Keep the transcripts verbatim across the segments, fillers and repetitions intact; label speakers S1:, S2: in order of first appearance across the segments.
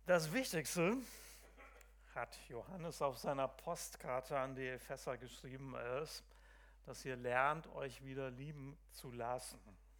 S1: Das Wichtigste hat Johannes auf seiner Postkarte an die Epheser geschrieben, ist, dass ihr lernt, euch wieder lieben zu lassen.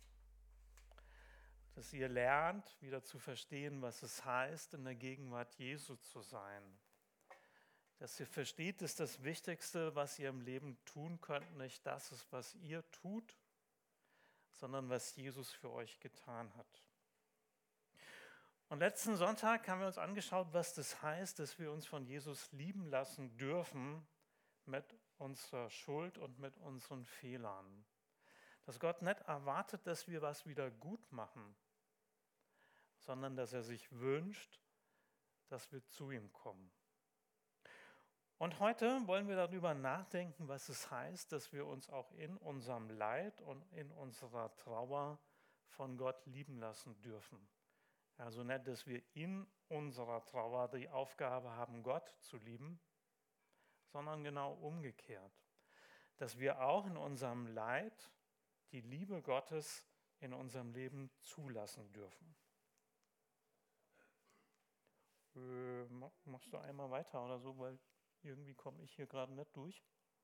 S1: Dass ihr lernt, wieder zu verstehen, was es heißt, in der Gegenwart Jesu zu sein. Dass ihr versteht, dass das Wichtigste, was ihr im Leben tun könnt, nicht das ist, was ihr tut, sondern was Jesus für euch getan hat. Und letzten Sonntag haben wir uns angeschaut, was das heißt, dass wir uns von Jesus lieben lassen dürfen mit unserer Schuld und mit unseren Fehlern. Dass Gott nicht erwartet, dass wir was wieder gut machen, sondern dass er sich wünscht, dass wir zu ihm kommen. Und heute wollen wir darüber nachdenken, was es heißt, dass wir uns auch in unserem Leid und in unserer Trauer von Gott lieben lassen dürfen. Also nicht, dass wir in unserer Trauer die Aufgabe haben, Gott zu lieben, sondern genau umgekehrt. Dass wir auch in unserem Leid die Liebe Gottes in unserem Leben zulassen dürfen. Äh, machst du einmal weiter oder so, weil irgendwie komme ich hier gerade nicht durch.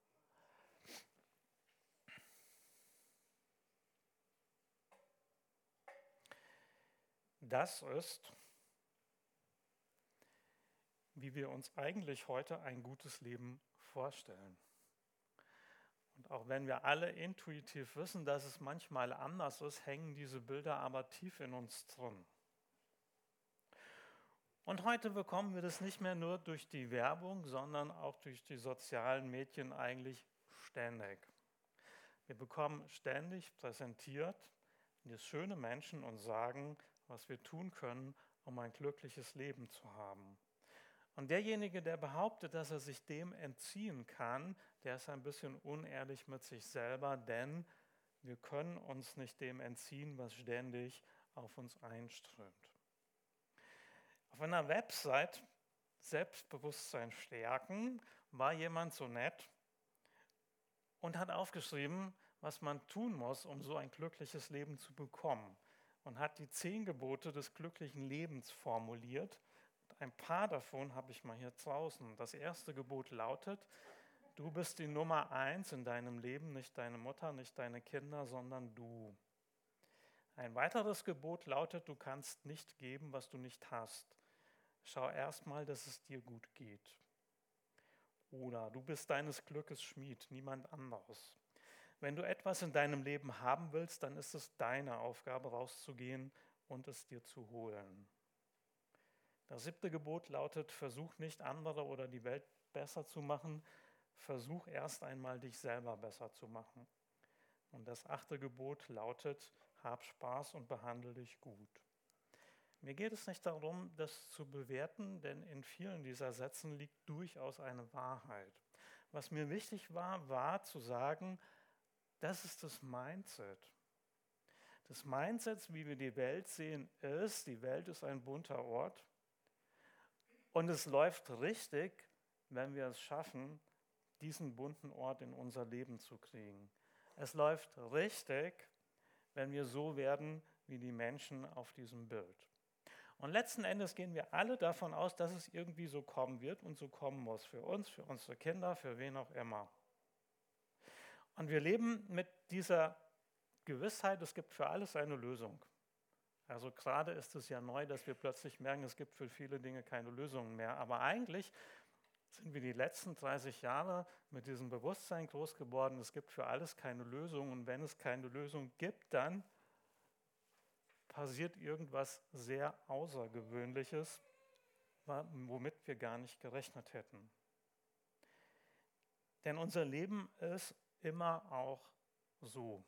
S1: Das ist, wie wir uns eigentlich heute ein gutes Leben vorstellen. Und auch wenn wir alle intuitiv wissen, dass es manchmal anders ist, hängen diese Bilder aber tief in uns drin. Und heute bekommen wir das nicht mehr nur durch die Werbung, sondern auch durch die sozialen Medien eigentlich ständig. Wir bekommen ständig präsentiert das schöne Menschen und sagen, was wir tun können, um ein glückliches Leben zu haben. Und derjenige, der behauptet, dass er sich dem entziehen kann, der ist ein bisschen unehrlich mit sich selber, denn wir können uns nicht dem entziehen, was ständig auf uns einströmt. Auf einer Website Selbstbewusstsein stärken war jemand so nett und hat aufgeschrieben, was man tun muss, um so ein glückliches Leben zu bekommen. Und hat die zehn Gebote des glücklichen Lebens formuliert. Ein paar davon habe ich mal hier draußen. Das erste Gebot lautet, du bist die Nummer eins in deinem Leben, nicht deine Mutter, nicht deine Kinder, sondern du. Ein weiteres Gebot lautet, du kannst nicht geben, was du nicht hast. Schau erstmal, dass es dir gut geht. Oder du bist deines Glückes Schmied, niemand anderes. Wenn du etwas in deinem Leben haben willst, dann ist es deine Aufgabe, rauszugehen und es dir zu holen. Das siebte Gebot lautet, versuch nicht andere oder die Welt besser zu machen, versuch erst einmal dich selber besser zu machen. Und das achte Gebot lautet, hab Spaß und behandle dich gut. Mir geht es nicht darum, das zu bewerten, denn in vielen dieser Sätzen liegt durchaus eine Wahrheit. Was mir wichtig war, war zu sagen, das ist das Mindset. Das Mindset, wie wir die Welt sehen, ist, die Welt ist ein bunter Ort und es läuft richtig, wenn wir es schaffen, diesen bunten Ort in unser Leben zu kriegen. Es läuft richtig, wenn wir so werden wie die Menschen auf diesem Bild. Und letzten Endes gehen wir alle davon aus, dass es irgendwie so kommen wird und so kommen muss. Für uns, für unsere Kinder, für wen auch immer. Und wir leben mit dieser Gewissheit, es gibt für alles eine Lösung. Also gerade ist es ja neu, dass wir plötzlich merken, es gibt für viele Dinge keine Lösungen mehr. Aber eigentlich sind wir die letzten dreißig Jahre mit diesem Bewusstsein groß geworden, es gibt für alles keine Lösung. Und wenn es keine Lösung gibt, dann passiert irgendwas sehr Außergewöhnliches, womit wir gar nicht gerechnet hätten. Denn unser Leben ist immer auch so.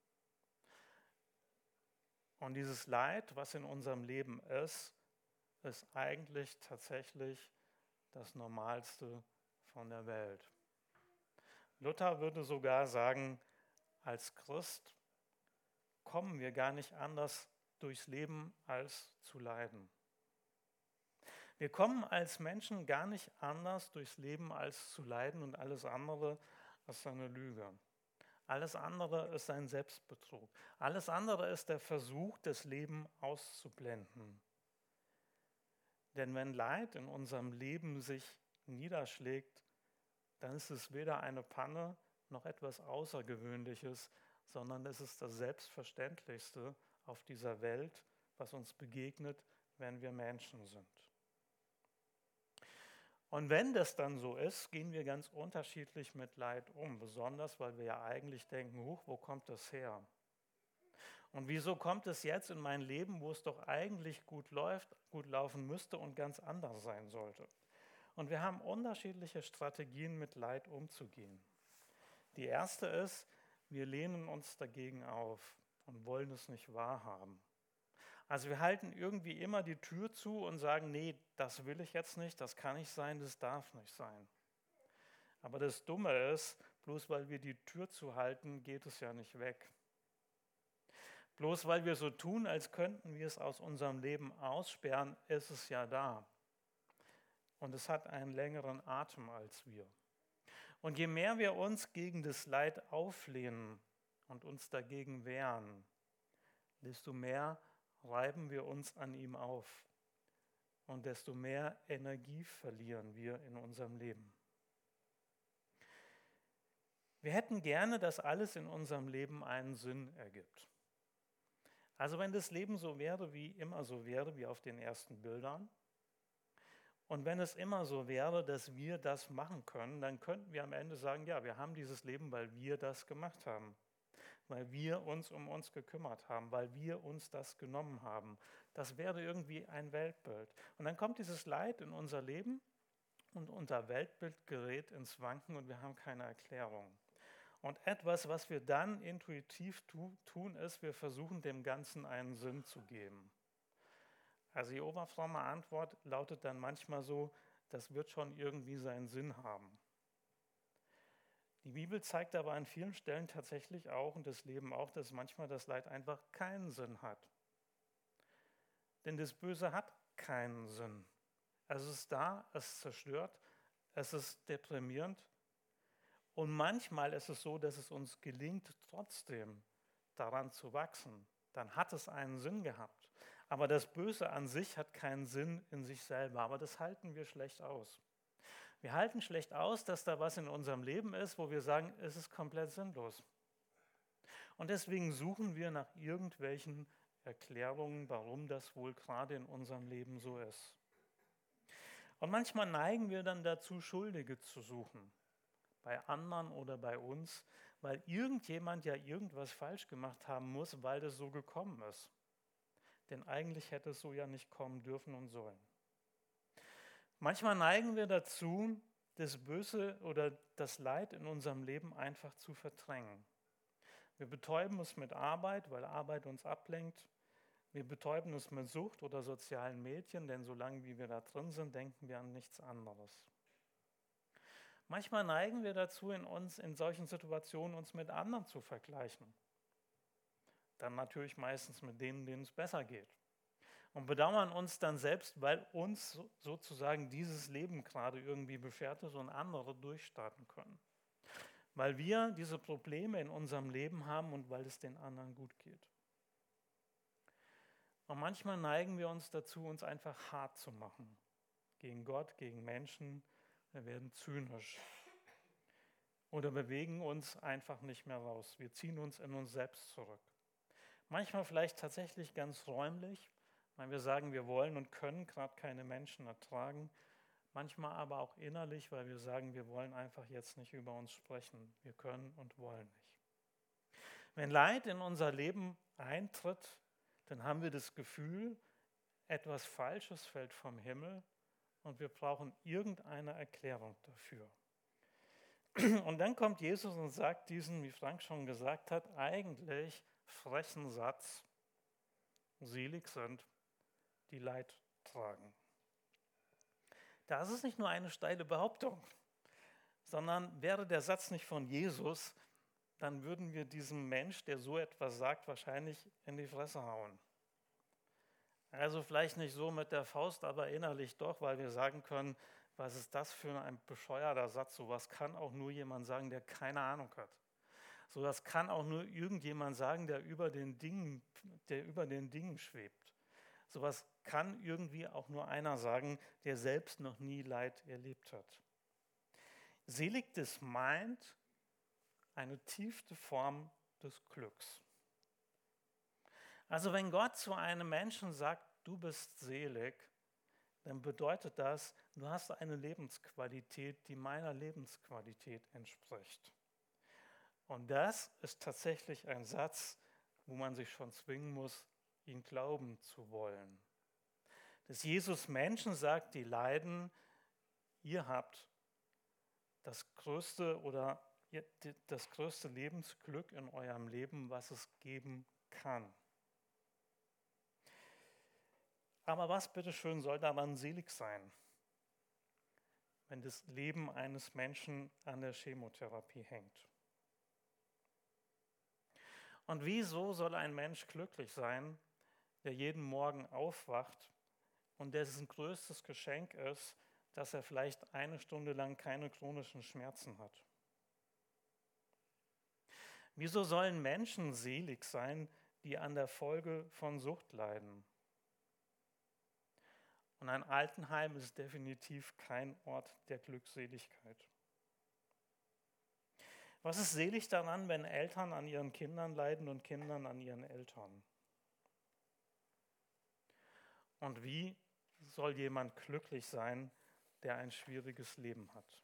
S1: Und dieses Leid, was in unserem Leben ist, ist eigentlich tatsächlich das Normalste von der Welt. Luther würde sogar sagen, als Christ kommen wir gar nicht anders durchs Leben als zu leiden. Wir kommen als Menschen gar nicht anders durchs Leben als zu leiden und alles andere ist eine Lüge. Alles andere ist ein Selbstbetrug. Alles andere ist der Versuch, das Leben auszublenden. Denn wenn Leid in unserem Leben sich niederschlägt, dann ist es weder eine Panne noch etwas Außergewöhnliches, sondern es ist das Selbstverständlichste auf dieser Welt, was uns begegnet, wenn wir Menschen sind. Und wenn das dann so ist, gehen wir ganz unterschiedlich mit Leid um, besonders weil wir ja eigentlich denken, huch, wo kommt das her? Und wieso kommt es jetzt in mein Leben, wo es doch eigentlich gut läuft, gut laufen müsste und ganz anders sein sollte? Und wir haben unterschiedliche Strategien, mit Leid umzugehen. Die erste ist, wir lehnen uns dagegen auf und wollen es nicht wahrhaben. Also wir halten irgendwie immer die Tür zu und sagen, nee, das will ich jetzt nicht, das kann nicht sein, das darf nicht sein. Aber das Dumme ist, bloß weil wir die Tür zuhalten, geht es ja nicht weg. Bloß weil wir so tun, als könnten wir es aus unserem Leben aussperren, ist es ja da. Und es hat einen längeren Atem als wir. Und je mehr wir uns gegen das Leid auflehnen und uns dagegen wehren, desto mehr reiben wir uns an ihm auf und desto mehr Energie verlieren wir in unserem Leben. Wir hätten gerne, dass alles in unserem Leben einen Sinn ergibt. Also wenn das Leben so wäre, wie immer so wäre, wie auf den ersten Bildern, und wenn es immer so wäre, dass wir das machen können, dann könnten wir am Ende sagen, ja, wir haben dieses Leben, weil wir das gemacht haben. Weil wir uns um uns gekümmert haben, weil wir uns das genommen haben. Das wäre irgendwie ein Weltbild. Und dann kommt dieses Leid in unser Leben und unser Weltbild gerät ins Wanken und wir haben keine Erklärung. Und etwas, was wir dann intuitiv tu- tun, ist, wir versuchen dem Ganzen einen Sinn zu geben. Also die oberfromme Antwort lautet dann manchmal so, das wird schon irgendwie seinen Sinn haben. Die Bibel zeigt aber an vielen Stellen tatsächlich auch und das Leben auch, dass manchmal das Leid einfach keinen Sinn hat. Denn das Böse hat keinen Sinn. Es ist da, es zerstört, es ist deprimierend und manchmal ist es so, dass es uns gelingt, trotzdem daran zu wachsen. Dann hat es einen Sinn gehabt. Aber das Böse an sich hat keinen Sinn in sich selber, aber das halten wir schlecht aus. Wir halten schlecht aus, dass da was in unserem Leben ist, wo wir sagen, es ist komplett sinnlos. Und deswegen suchen wir nach irgendwelchen Erklärungen, warum das wohl gerade in unserem Leben so ist. Und manchmal neigen wir dann dazu, Schuldige zu suchen, bei anderen oder bei uns, weil irgendjemand ja irgendwas falsch gemacht haben muss, weil das so gekommen ist. Denn eigentlich hätte es so ja nicht kommen dürfen und sollen. Manchmal neigen wir dazu, das Böse oder das Leid in unserem Leben einfach zu verdrängen. Wir betäuben es mit Arbeit, weil Arbeit uns ablenkt. Wir betäuben es mit Sucht oder sozialen Medien, denn solange wie wir da drin sind, denken wir an nichts anderes. Manchmal neigen wir dazu, in uns in solchen Situationen uns mit anderen zu vergleichen. Dann natürlich meistens mit denen, denen es besser geht. Und bedauern uns dann selbst, weil uns sozusagen dieses Leben gerade irgendwie beschert ist und andere durchstarten können. Weil wir diese Probleme in unserem Leben haben und weil es den anderen gut geht. Und manchmal neigen wir uns dazu, uns einfach hart zu machen. Gegen Gott, gegen Menschen. Wir werden zynisch. Oder bewegen uns einfach nicht mehr raus. Wir ziehen uns in uns selbst zurück. Manchmal vielleicht tatsächlich ganz räumlich, weil wir sagen, wir wollen und können gerade keine Menschen ertragen. Manchmal aber auch innerlich, weil wir sagen, wir wollen einfach jetzt nicht über uns sprechen. Wir können und wollen nicht. Wenn Leid in unser Leben eintritt, dann haben wir das Gefühl, etwas Falsches fällt vom Himmel und wir brauchen irgendeine Erklärung dafür. Und dann kommt Jesus und sagt diesen, wie Frank schon gesagt hat, eigentlich frechen Satz: Selig sind, die Leid tragen. Das ist nicht nur eine steile Behauptung, sondern wäre der Satz nicht von Jesus, dann würden wir diesem Mensch, der so etwas sagt, wahrscheinlich in die Fresse hauen. Also vielleicht nicht so mit der Faust, aber innerlich doch, weil wir sagen können, was ist das für ein bescheuerter Satz? Sowas kann auch nur jemand sagen, der keine Ahnung hat. Sowas kann auch nur irgendjemand sagen, der über den Dingen, der über den Dingen schwebt. Sowas kann irgendwie auch nur einer sagen, der selbst noch nie Leid erlebt hat. Selig das meint eine tiefste Form des Glücks. Also wenn Gott zu einem Menschen sagt, du bist selig, dann bedeutet das, du hast eine Lebensqualität, die meiner Lebensqualität entspricht. Und das ist tatsächlich ein Satz, wo man sich schon zwingen muss, ihn glauben zu wollen. Dass Jesus Menschen sagt, die leiden, ihr habt das größte oder das größte Lebensglück in eurem Leben, was es geben kann. Aber was bitteschön soll daran selig sein, wenn das Leben eines Menschen an der Chemotherapie hängt? Und wieso soll ein Mensch glücklich sein, der jeden Morgen aufwacht und dessen größtes Geschenk ist, dass er vielleicht eine Stunde lang keine chronischen Schmerzen hat? Wieso sollen Menschen selig sein, die an der Folge von Sucht leiden? Und ein Altenheim ist definitiv kein Ort der Glückseligkeit. Was ist selig daran, wenn Eltern an ihren Kindern leiden und Kindern an ihren Eltern? Und wie soll jemand glücklich sein, der ein schwieriges Leben hat?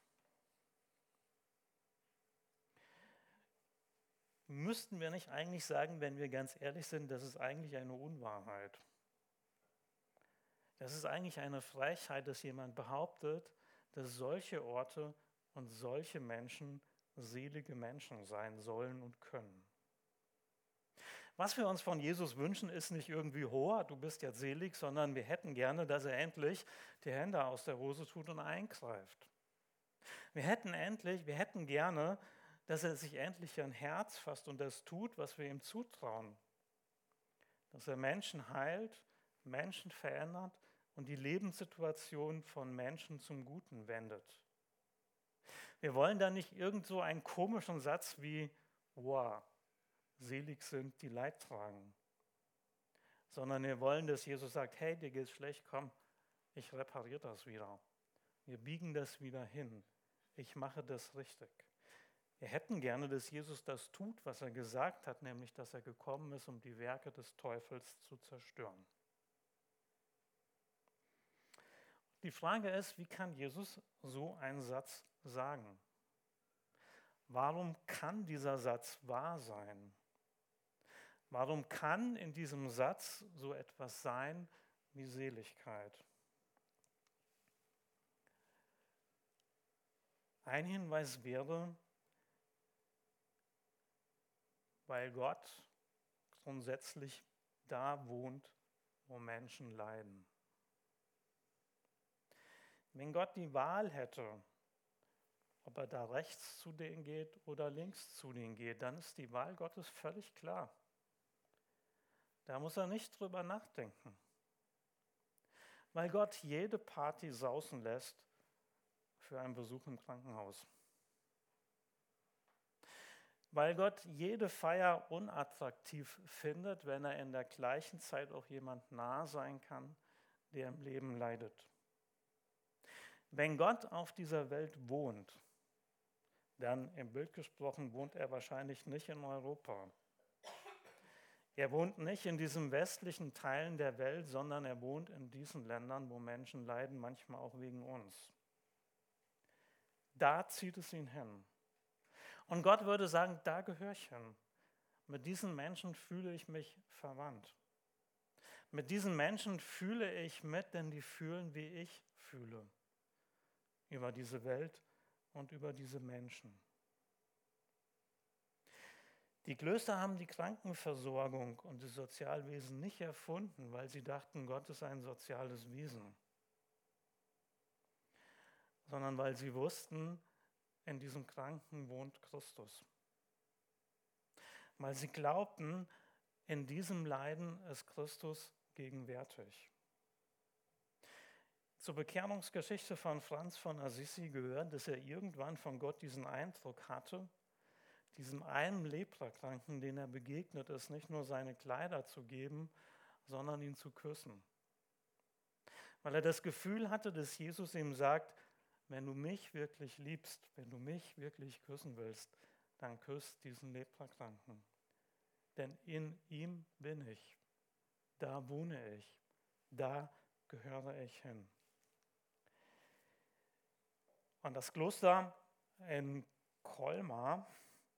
S1: Müssten wir nicht eigentlich sagen, wenn wir ganz ehrlich sind, das ist eigentlich eine Unwahrheit? Das ist eigentlich eine Frechheit, dass jemand behauptet, dass solche Orte und solche Menschen selige Menschen sein sollen und können. Was wir uns von Jesus wünschen, ist nicht irgendwie, hoher, du bist jetzt selig, sondern wir hätten gerne, dass er endlich die Hände aus der Hose tut und eingreift. Wir hätten endlich, wir hätten gerne, dass er sich endlich ein Herz fasst und das tut, was wir ihm zutrauen. Dass er Menschen heilt, Menschen verändert und die Lebenssituation von Menschen zum Guten wendet. Wir wollen da nicht irgend so einen komischen Satz wie, wow, selig sind, die Leid tragen. Sondern wir wollen, dass Jesus sagt, hey, dir geht's schlecht, komm, ich repariere das wieder. Wir biegen das wieder hin. Ich mache das richtig. Wir hätten gerne, dass Jesus das tut, was er gesagt hat, nämlich, dass er gekommen ist, um die Werke des Teufels zu zerstören. Die Frage ist, wie kann Jesus so einen Satz sagen? Warum kann dieser Satz wahr sein? Warum kann in diesem Satz so etwas sein wie Seligkeit? Ein Hinweis wäre, weil Gott grundsätzlich da wohnt, wo Menschen leiden. Wenn Gott die Wahl hätte, ob er da rechts zu denen geht oder links zu denen geht, dann ist die Wahl Gottes völlig klar. Da muss er nicht drüber nachdenken. Weil Gott jede Party sausen lässt für einen Besuch im Krankenhaus. Weil Gott jede Feier unattraktiv findet, wenn er in der gleichen Zeit auch jemand nahe sein kann, der im Leben leidet. Wenn Gott auf dieser Welt wohnt, dann im Bild gesprochen wohnt er wahrscheinlich nicht in Europa. Er wohnt nicht in diesen westlichen Teilen der Welt, sondern er wohnt in diesen Ländern, wo Menschen leiden, manchmal auch wegen uns. Da zieht es ihn hin. Und Gott würde sagen, da gehöre ich hin. Mit diesen Menschen fühle ich mich verwandt. Mit diesen Menschen fühle ich mit, denn die fühlen, wie ich fühle. Über diese Welt und über diese Menschen. Die Klöster haben die Krankenversorgung und das Sozialwesen nicht erfunden, weil sie dachten, Gott ist ein soziales Wesen, sondern weil sie wussten, in diesem Kranken wohnt Christus. Weil sie glaubten, in diesem Leiden ist Christus gegenwärtig. Zur Bekehrungsgeschichte von Franz von Assisi gehört, dass er irgendwann von Gott diesen Eindruck hatte, diesem einen Leprakranken, den er begegnet ist, nicht nur seine Kleider zu geben, sondern ihn zu küssen. weil er das Gefühl hatte, dass Jesus ihm sagt, wenn du mich wirklich liebst, wenn du mich wirklich küssen willst, dann küss diesen Leprakranken. Denn in ihm bin ich, da wohne ich, da gehöre ich hin. Und das Kloster in Colmar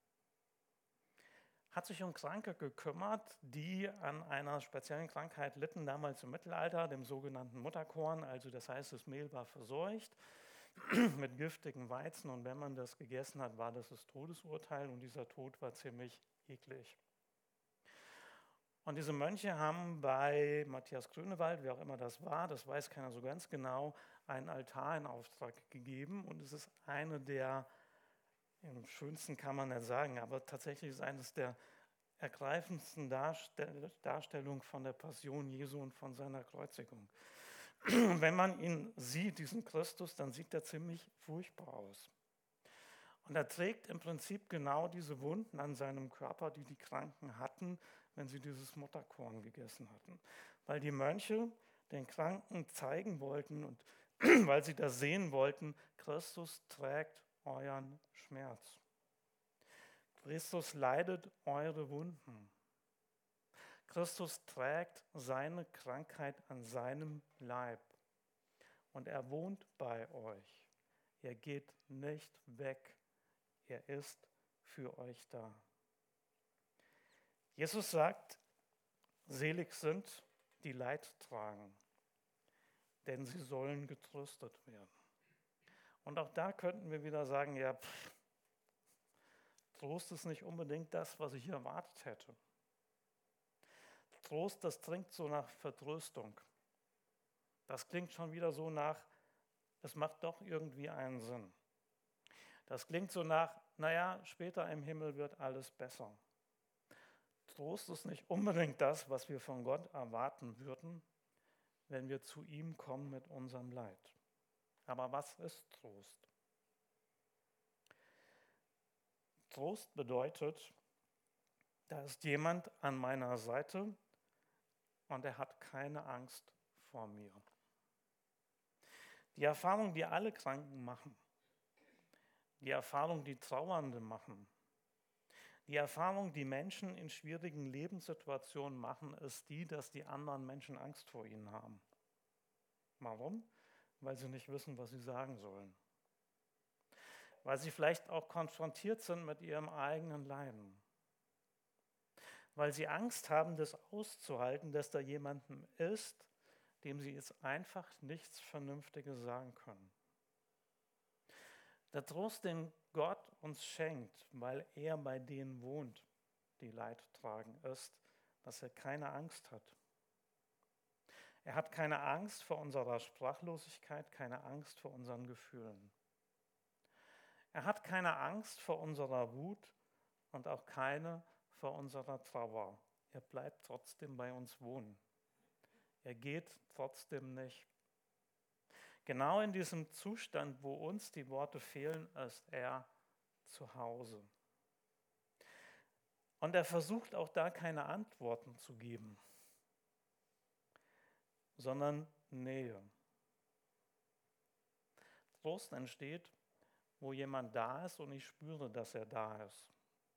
S1: hat sich um Kranke gekümmert, die an einer speziellen Krankheit litten, damals im Mittelalter, dem sogenannten Mutterkorn. Also das heißt, das Mehl war verseucht mit giftigem Weizen und wenn man das gegessen hat, war das das Todesurteil und dieser Tod war ziemlich eklig. Und diese Mönche haben bei Matthias Grünewald, wer auch immer das war, das weiß keiner so ganz genau, einen Altar in Auftrag gegeben und es ist eine der, im schönsten kann man nicht sagen, aber tatsächlich ist eines der ergreifendsten Darstell- Darstellungen von der Passion Jesu und von seiner Kreuzigung. Und wenn man ihn sieht, diesen Christus, dann sieht er ziemlich furchtbar aus. Und er trägt im Prinzip genau diese Wunden an seinem Körper, die die Kranken hatten, wenn sie dieses Mutterkorn gegessen hatten. Weil die Mönche den Kranken zeigen wollten und weil sie das sehen wollten, Christus trägt euren Schmerz. Christus leidet eure Wunden. Christus trägt seine Krankheit an seinem Leib. Und er wohnt bei euch. Er geht nicht weg. Er ist für euch da. Jesus sagt, selig sind, die Leid tragen, denn sie sollen getröstet werden. Und auch da könnten wir wieder sagen, ja, pff, Trost ist nicht unbedingt das, was ich erwartet hätte. Trost, das klingt so nach Vertröstung. Das klingt schon wieder so nach, es macht doch irgendwie einen Sinn. Das klingt so nach, naja, später im Himmel wird alles besser. Trost ist nicht unbedingt das, was wir von Gott erwarten würden, wenn wir zu ihm kommen mit unserem Leid. Aber was ist Trost? Trost bedeutet, da ist jemand an meiner Seite und er hat keine Angst vor mir. Die Erfahrung, die alle Kranken machen, die Erfahrung, die Trauernde machen, die Erfahrung, die Menschen in schwierigen Lebenssituationen machen, ist die, dass die anderen Menschen Angst vor ihnen haben. Warum? Weil sie nicht wissen, was sie sagen sollen. Weil sie vielleicht auch konfrontiert sind mit ihrem eigenen Leiden. Weil sie Angst haben, das auszuhalten, dass da jemanden ist, dem sie jetzt einfach nichts Vernünftiges sagen können. Der Trost, den Gott uns schenkt, weil er bei denen wohnt, die Leid tragen, ist, dass er keine Angst hat. Er hat keine Angst vor unserer Sprachlosigkeit, keine Angst vor unseren Gefühlen. Er hat keine Angst vor unserer Wut und auch keine vor unserer Trauer. Er bleibt trotzdem bei uns wohnen. Er geht trotzdem nicht. Genau in diesem Zustand, wo uns die Worte fehlen, ist er zu Hause. Und er versucht auch da keine Antworten zu geben, sondern Nähe. Trost entsteht, wo jemand da ist und ich spüre, dass er da ist.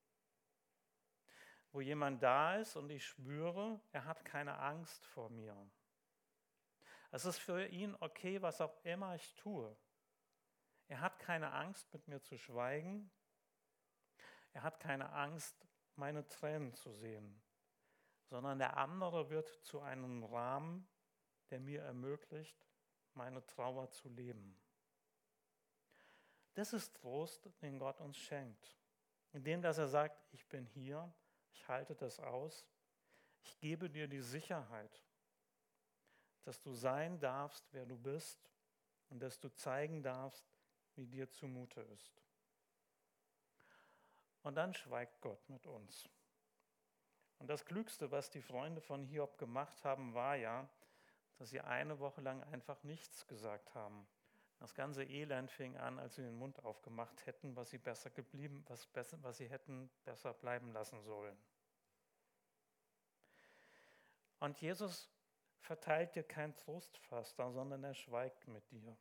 S1: Wo jemand da ist und ich spüre, er hat keine Angst vor mir. Es ist für ihn okay, was auch immer ich tue. Er hat keine Angst, mit mir zu schweigen. Er hat keine Angst, meine Tränen zu sehen, sondern der andere wird zu einem Rahmen, der mir ermöglicht, meine Trauer zu leben. Das ist Trost, den Gott uns schenkt, indem dass er sagt, ich bin hier, ich halte das aus, ich gebe dir die Sicherheit, dass du sein darfst, wer du bist und dass du zeigen darfst, wie dir zumute ist. Und dann schweigt Gott mit uns. Und das Klügste, was die Freunde von Hiob gemacht haben, war ja, dass sie eine Woche lang einfach nichts gesagt haben. Das ganze Elend fing an, als sie den Mund aufgemacht hätten, was sie besser geblieben, was, besser, was sie hätten besser bleiben lassen sollen. Und Jesus verteilt dir kein Trostpflaster, sondern er schweigt mit dir.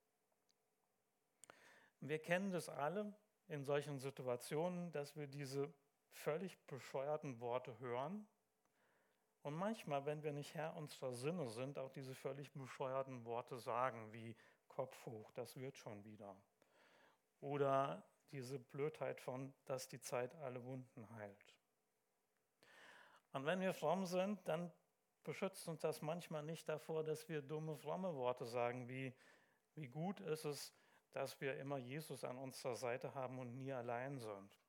S1: Wir kennen das alle in solchen Situationen, dass wir diese völlig bescheuerten Worte hören und manchmal, wenn wir nicht Herr unserer Sinne sind, auch diese völlig bescheuerten Worte sagen, wie Kopf hoch, das wird schon wieder. Oder diese Blödheit von, dass die Zeit alle Wunden heilt. Und wenn wir fromm sind, dann beschützt uns das manchmal nicht davor, dass wir dumme, fromme Worte sagen, wie, wie gut ist es, dass wir immer Jesus an unserer Seite haben und nie allein sind.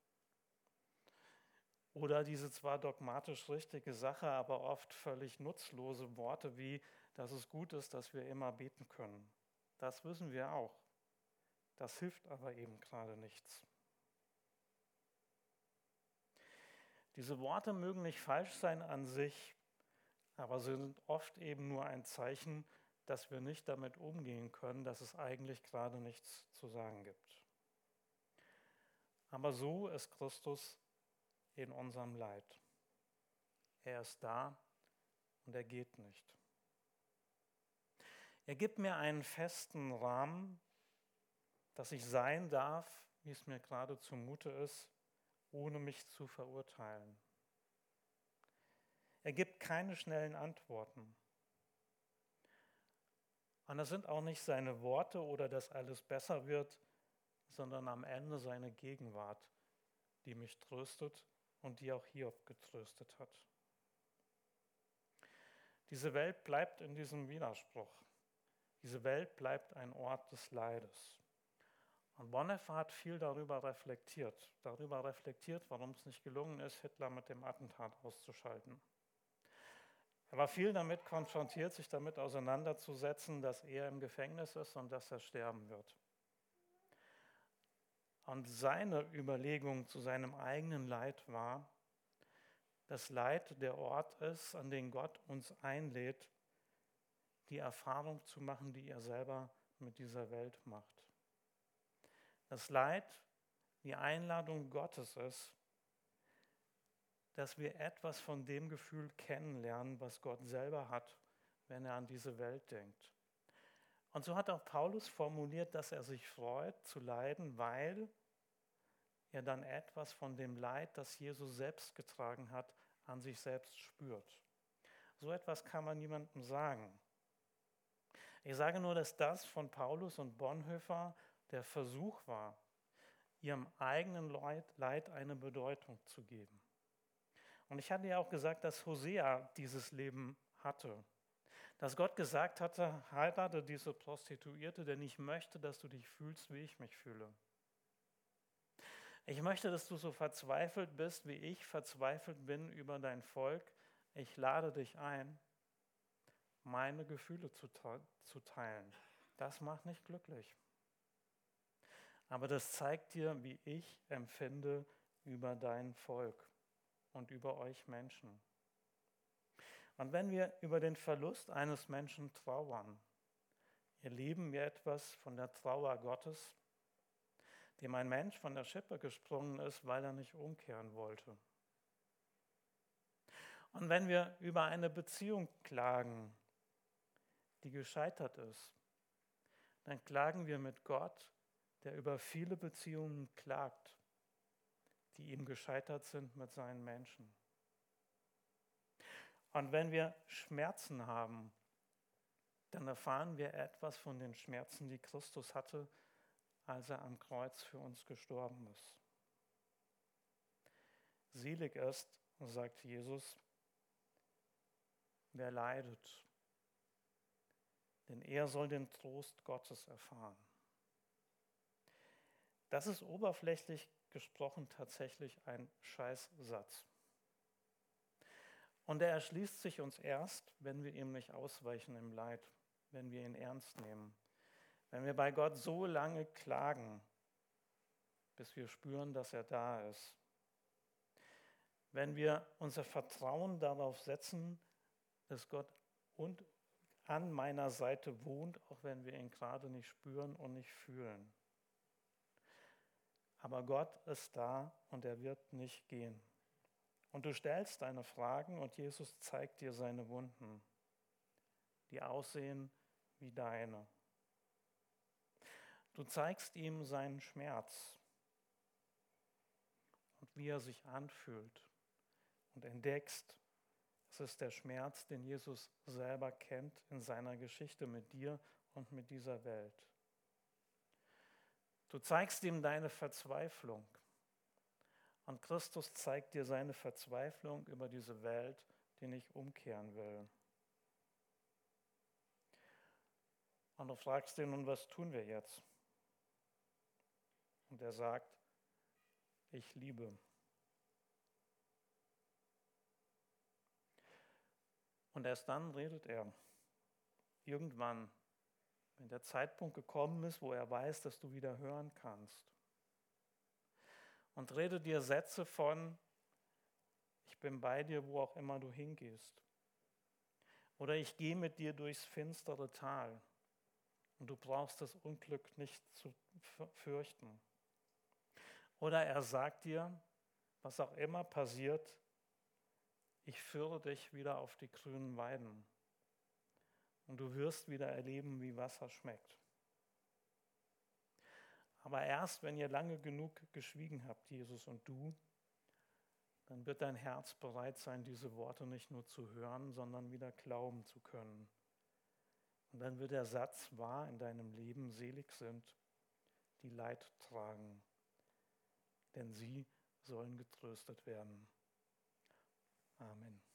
S1: Oder diese zwar dogmatisch richtige Sache, aber oft völlig nutzlose Worte wie, dass es gut ist, dass wir immer beten können. Das wissen wir auch. Das hilft aber eben gerade nichts. Diese Worte mögen nicht falsch sein an sich, aber sie sind oft eben nur ein Zeichen, dass wir nicht damit umgehen können, dass es eigentlich gerade nichts zu sagen gibt. Aber so ist Christus in unserem Leid. Er ist da und er geht nicht. Er gibt mir einen festen Rahmen, dass ich sein darf, wie es mir gerade zumute ist, ohne mich zu verurteilen. Er gibt keine schnellen Antworten. Und das sind auch nicht seine Worte oder dass alles besser wird, sondern am Ende seine Gegenwart, die mich tröstet und die auch Hiob getröstet hat. Diese Welt bleibt in diesem Widerspruch. Diese Welt bleibt ein Ort des Leides. Und Bonhoeffer hat viel darüber reflektiert, darüber reflektiert, warum es nicht gelungen ist, Hitler mit dem Attentat auszuschalten. Er war viel damit konfrontiert, sich damit auseinanderzusetzen, dass er im Gefängnis ist und dass er sterben wird. Und seine Überlegung zu seinem eigenen Leid war, dass Leid der Ort ist, an den Gott uns einlädt, die Erfahrung zu machen, die er selber mit dieser Welt macht. Das Leid die Einladung Gottes ist, dass wir etwas von dem Gefühl kennenlernen, was Gott selber hat, wenn er an diese Welt denkt. Und so hat auch Paulus formuliert, dass er sich freut zu leiden, weil er dann etwas von dem Leid, das Jesus selbst getragen hat, an sich selbst spürt. So etwas kann man niemandem sagen. Ich sage nur, dass das von Paulus und Bonhoeffer der Versuch war, ihrem eigenen Leid eine Bedeutung zu geben. Und ich hatte ja auch gesagt, dass Hosea dieses Leben hatte. Dass Gott gesagt hatte, heirate diese Prostituierte, denn ich möchte, dass du dich fühlst, wie ich mich fühle. Ich möchte, dass du so verzweifelt bist, wie ich verzweifelt bin über dein Volk. Ich lade dich ein, meine Gefühle zu, zu teilen. Das macht nicht glücklich. Aber das zeigt dir, wie ich empfinde über dein Volk und über euch Menschen. Und wenn wir über den Verlust eines Menschen trauern, erleben wir etwas von der Trauer Gottes, dem ein Mensch von der Schippe gesprungen ist, weil er nicht umkehren wollte. Und wenn wir über eine Beziehung klagen, die gescheitert ist, dann klagen wir mit Gott, der über viele Beziehungen klagt, die ihm gescheitert sind mit seinen Menschen. Und wenn wir Schmerzen haben, dann erfahren wir etwas von den Schmerzen, die Christus hatte, als er am Kreuz für uns gestorben ist. Selig ist, sagt Jesus, wer leidet, denn er soll den Trost Gottes erfahren. Das ist oberflächlich gesprochen tatsächlich ein Scheißsatz. Und er erschließt sich uns erst, wenn wir ihm nicht ausweichen im Leid, wenn wir ihn ernst nehmen. Wenn wir bei Gott so lange klagen, bis wir spüren, dass er da ist. Wenn wir unser Vertrauen darauf setzen, dass Gott und an meiner Seite wohnt, auch wenn wir ihn gerade nicht spüren und nicht fühlen. Aber Gott ist da und er wird nicht gehen. Und du stellst deine Fragen und Jesus zeigt dir seine Wunden. die aussehen wie deine. Du zeigst ihm seinen Schmerz und wie er sich anfühlt und entdeckst, es ist der Schmerz, den Jesus selber kennt in seiner Geschichte mit dir und mit dieser Welt. Du zeigst ihm deine Verzweiflung und Christus zeigt dir seine Verzweiflung über diese Welt, die nicht umkehren will. Und du fragst ihn, nun, was tun wir jetzt? Und er sagt, ich liebe. Und erst dann redet er. Irgendwann, wenn der Zeitpunkt gekommen ist, wo er weiß, dass du wieder hören kannst. Und redet dir Sätze von, ich bin bei dir, wo auch immer du hingehst. Oder ich gehe mit dir durchs finstere Tal und du brauchst das Unglück nicht zu fürchten. Oder er sagt dir, was auch immer passiert, ich führe dich wieder auf die grünen Weiden und du wirst wieder erleben, wie Wasser schmeckt. Aber erst, wenn ihr lange genug geschwiegen habt, Jesus und du, dann wird dein Herz bereit sein, diese Worte nicht nur zu hören, sondern wieder glauben zu können. Und dann wird der Satz wahr in deinem Leben, selig sind, die Leid tragen, denn sie sollen getröstet werden. Amen.